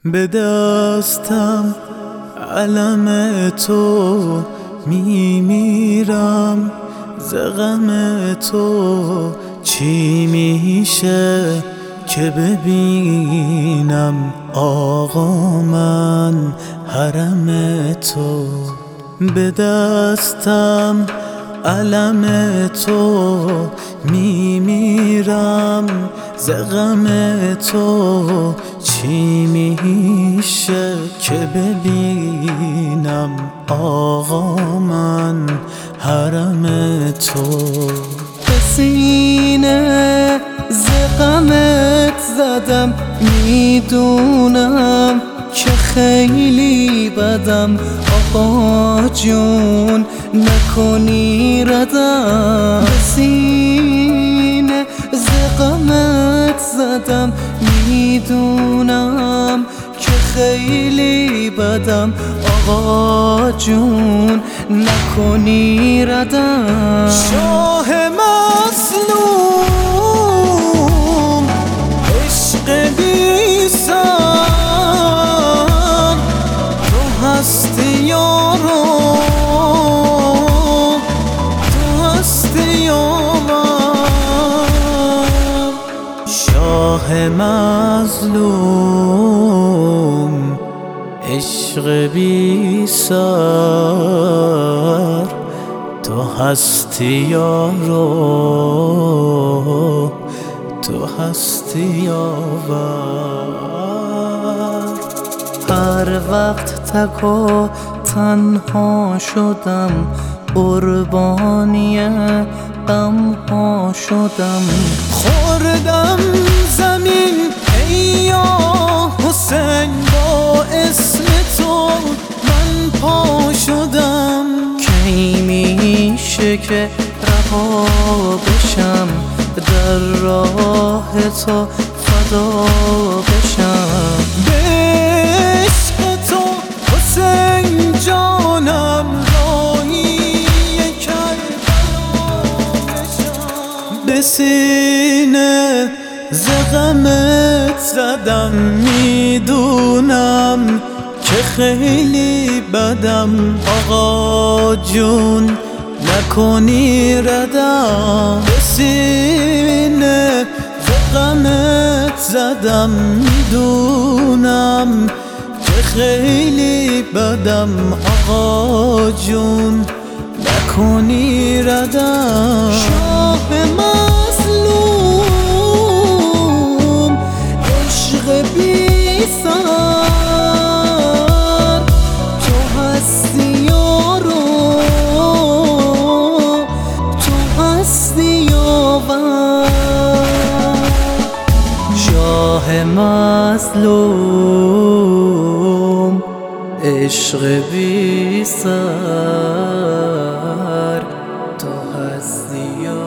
به دستم علم تو میمیرم، ز غم تو چی میشه که ببینم آقا من حرم تو. به دستم علم تو میمیرم، ز غم تو چی میشه که ببینم آقا من حرم تو. به سینه ز غمت زدم، میدونم که خیلی بدم، آقا جون نکنی ردم. به سینه ز غمت زدم، میدونم که خیلی بدم، آقا جون نکنی ردم. شاه مظلوم عشق بی سر، تو هستی یارو، تو هستی یارم. شاه مظلوم عشق بی سر، تو هستی یارو، تو هستی یاور. هر وقت تک و تنها شدم، قربانی غم‌ها شدم. خوردم زمین ای یا حسین، با اسم تو من پا شدم. کی میشه که رها بشم، در راه تو فدا بشم. به عشق تو حسین جانم راهی کربلا بشم. به سینه ز غمت زدم، میدونم که خیلی بدم، آقا جون نکنی ردم. به سینه ز غمت زدم، میدونم که خیلی بدم، آقا جون نکنی ردم. شاه مظلوم عشق بی سر، تو هستی یارو، تو هستی یاور. شاه مظلوم عشق بی سر، تو هستی یارو.